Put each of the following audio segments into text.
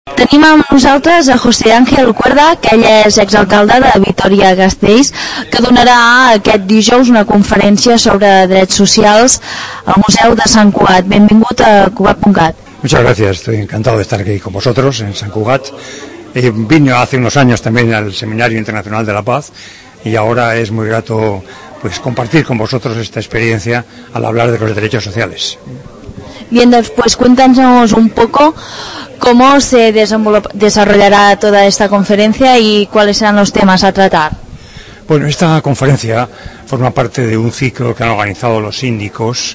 Tenim amb nosaltres a José Ángel Cuerda, que ell és exalcalde de Vitoria-Gasteiz, que donarà aquest dijous una conferència sobre drets socials al Museu de Sant Cugat. Benvingut a Cugat.cat. Muchas gracias, estoy encantado de estar aquí con vosotros en San Cugat. Vine hace unos años también al Seminario Internacional de la Paz y ahora es muy grato pues compartir con vosotros esta experiencia al hablar de los derechos sociales. Bien, pues cuéntanos un poco cómo se desarrollará toda esta conferencia y cuáles serán los temas a tratar. Bueno, esta conferencia forma parte de un ciclo que han organizado los síndicos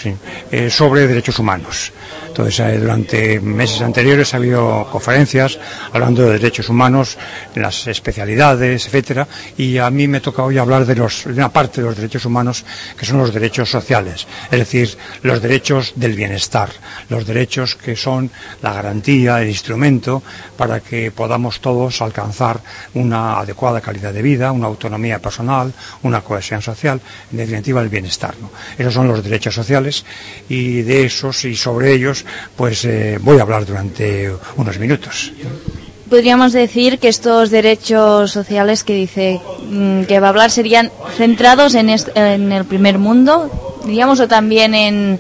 sobre derechos humanos. Entonces, durante meses anteriores ha habido conferencias hablando de derechos humanos, en las especialidades, etcétera, y a mí me toca hoy hablar de una parte de los derechos humanos que son los derechos sociales, es decir, los derechos del bienestar, los derechos que son la garantía, el instrumento para que podamos todos alcanzar una adecuada calidad de vida, una autonomía personal, una cohesión social, en definitiva el bienestar, ¿no? Esos son los derechos sociales y de esos y sobre ellos pues voy a hablar durante unos minutos. Podríamos decir que estos derechos sociales que dice que va a hablar serían centrados en el primer mundo, diríamos, o también en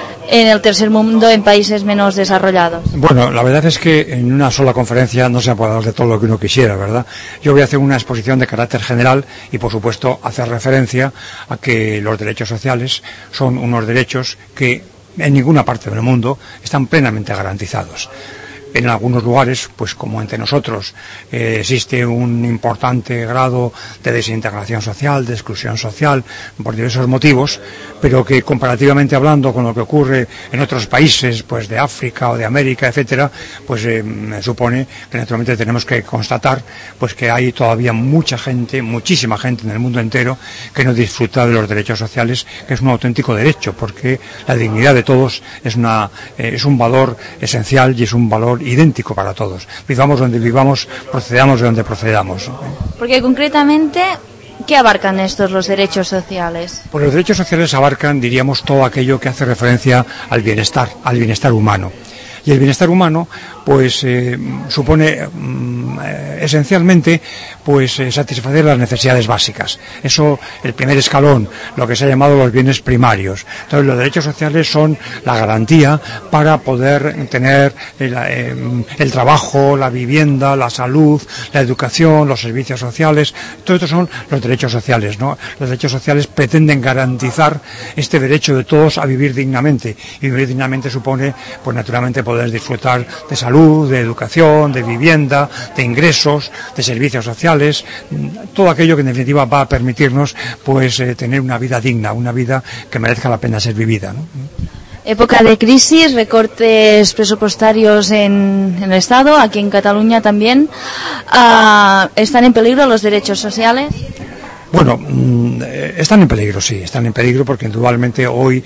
el tercer mundo, en países menos desarrollados. Bueno, la verdad es que en una sola conferencia no se puede hablar de todo lo que uno quisiera, ¿verdad? Yo voy a hacer una exposición de carácter general y, por supuesto, hacer referencia a que los derechos sociales son unos derechos que en ninguna parte del mundo están plenamente garantizados. En algunos lugares, pues como entre nosotros, existe un importante grado de desintegración social, de exclusión social, por diversos motivos, pero que comparativamente hablando con lo que ocurre en otros países, pues de África o de América, etcétera, pues supone que naturalmente tenemos que constatar pues que hay todavía mucha gente, muchísima gente en el mundo entero que no disfruta de los derechos sociales, que es un auténtico derecho, porque la dignidad de todos es un valor esencial y es un valor idéntico para todos. Vivamos donde vivamos, procedamos de donde procedamos. Porque concretamente, ¿qué abarcan los derechos sociales? Pues los derechos sociales abarcan, diríamos, todo aquello que hace referencia al bienestar humano. Y el bienestar humano, pues, supone esencialmente, pues, satisfacer las necesidades básicas. Eso, el primer escalón, lo que se ha llamado los bienes primarios. Entonces, los derechos sociales son la garantía para poder tener el trabajo, la vivienda, la salud, la educación, los servicios sociales. Todo esto son los derechos sociales, ¿no? Los derechos sociales pretenden garantizar este derecho de todos a vivir dignamente. Y vivir dignamente supone, pues, naturalmente, poder disfrutar de salud, de educación, de vivienda, de ingresos, de servicios sociales, todo aquello que en definitiva va a permitirnos pues tener una vida digna, una vida que merezca la pena ser vivida, ¿no? Época de crisis, recortes presupuestarios en el Estado, aquí en Cataluña también. ¿Están en peligro los derechos sociales? Bueno, están en peligro, sí, están en peligro porque indudablemente hoy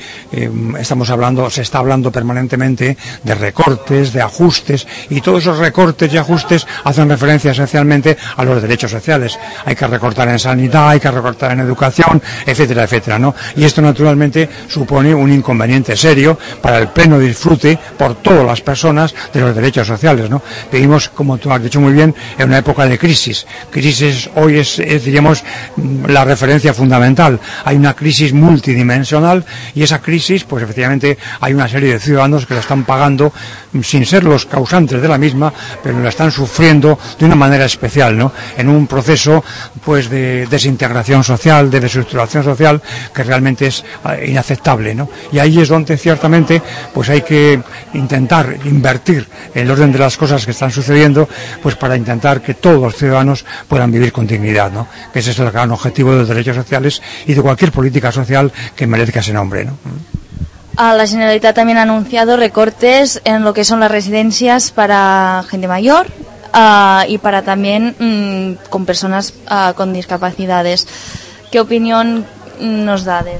se está hablando permanentemente de recortes, de ajustes, y todos esos recortes y ajustes hacen referencia esencialmente a los derechos sociales. Hay que recortar en sanidad, hay que recortar en educación, etcétera, etcétera, ¿no? Y esto naturalmente supone un inconveniente serio para el pleno disfrute por todas las personas de los derechos sociales, ¿no? Vivimos, como tú has dicho muy bien, en una época de crisis. Crisis hoy es diríamos, la referencia fundamental. Hay una crisis multidimensional y esa crisis, pues efectivamente hay una serie de ciudadanos que la están pagando sin ser los causantes de la misma, pero la están sufriendo de una manera especial, ¿no? En un proceso pues de desintegración social, de desestructuración social que realmente es inaceptable, ¿no? Y ahí es donde ciertamente pues hay que intentar invertir el orden de las cosas que están sucediendo, pues para intentar que todos los ciudadanos puedan vivir con dignidad, ¿no? Que ese es el gran objetivo de los derechos sociales y de cualquier política social que merezca ese nombre, ¿no? La Generalitat también ha anunciado recortes en lo que son las residencias para gente mayor y para también con personas con discapacidades. ¿Qué opinión nos da de esto?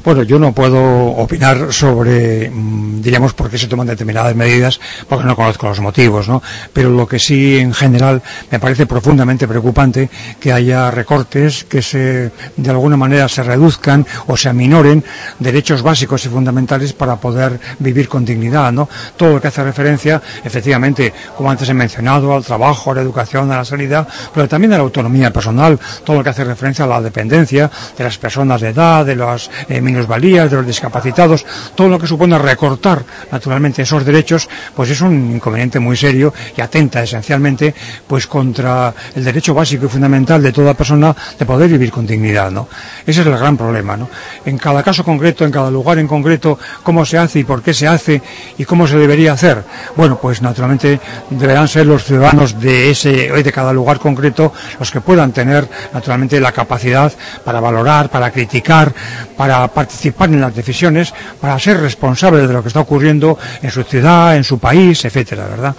Bueno, yo no puedo opinar sobre, diríamos, por qué se toman determinadas medidas, porque no conozco los motivos, ¿no? Pero lo que sí, en general, me parece profundamente preocupante que haya recortes, que de alguna manera se reduzcan o se aminoren derechos básicos y fundamentales para poder vivir con dignidad, ¿no? Todo lo que hace referencia, efectivamente, como antes he mencionado, al trabajo, a la educación, a la sanidad, pero también a la autonomía personal, todo lo que hace referencia a la dependencia de las personas de edad, de las minusvalías, de los discapacitados, todo lo que supone recortar naturalmente esos derechos, pues es un inconveniente muy serio y atenta esencialmente pues contra el derecho básico y fundamental de toda persona de poder vivir con dignidad, ¿no? Ese es el gran problema, ¿no? En cada caso concreto, en cada lugar en concreto, cómo se hace y por qué se hace y cómo se debería hacer. Bueno, pues naturalmente deberán ser los ciudadanos de cada lugar concreto los que puedan tener naturalmente la capacidad para valorar, para criticar, para participar en las decisiones, para ser responsables de lo que está ocurriendo en su ciudad, en su país, etcétera, ¿verdad?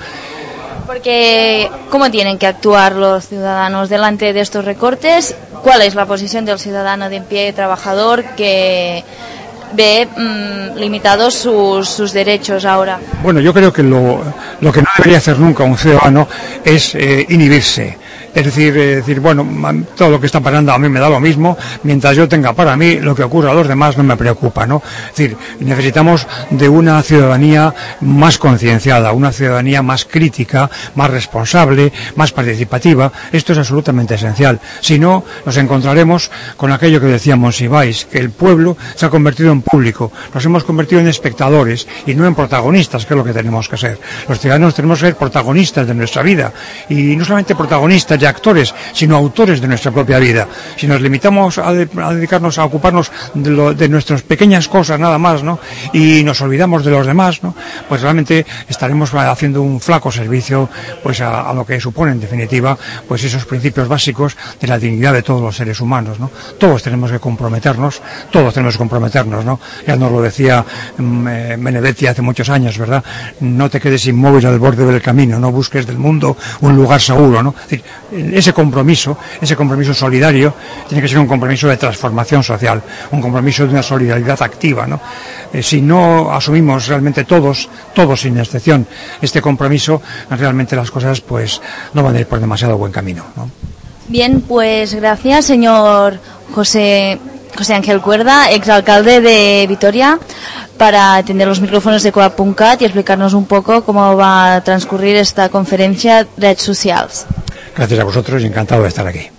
Porque, ¿cómo tienen que actuar los ciudadanos delante de estos recortes? ¿Cuál es la posición del ciudadano de pie trabajador que ve limitados sus derechos ahora? Bueno, yo creo que lo que no debería hacer nunca un ciudadano es inhibirse. Es decir, bueno, todo lo que está pasando a mí me da lo mismo, mientras yo tenga para mí, lo que ocurra a los demás no me preocupa, ¿no? Es decir, necesitamos de una ciudadanía más concienciada, una ciudadanía más crítica, más responsable, más participativa. Esto es absolutamente esencial. Si no, nos encontraremos con aquello que decía Monsiváis, que el pueblo se ha convertido en público, nos hemos convertido en espectadores y no en protagonistas, que es lo que tenemos que ser. Los ciudadanos tenemos que ser protagonistas de nuestra vida, y no solamente protagonistas de actores, sino autores de nuestra propia vida. Si nos limitamos a dedicarnos a ocuparnos de nuestras pequeñas cosas nada más, ¿no? Y nos olvidamos de los demás, ¿no? Pues realmente estaremos haciendo un flaco servicio pues a lo que supone en definitiva pues esos principios básicos de la dignidad de todos los seres humanos, ¿no? Todos tenemos que comprometernos, ¿no? Ya nos lo decía Benedetti hace muchos años, ¿verdad? No te quedes inmóvil al borde del camino, no busques del mundo un lugar seguro, ¿no? Es decir, ese compromiso solidario tiene que ser un compromiso de transformación social, un compromiso de una solidaridad activa, ¿no? Si no asumimos realmente todos sin excepción este compromiso, realmente las cosas pues no van a ir por demasiado buen camino, ¿no? Bien, pues gracias, señor José Ángel Cuerda, exalcalde de Vitoria, para atender los micrófonos de Coap.cat y explicarnos un poco cómo va a transcurrir esta conferencia de redes sociales. Gracias a vosotros y encantado de estar aquí.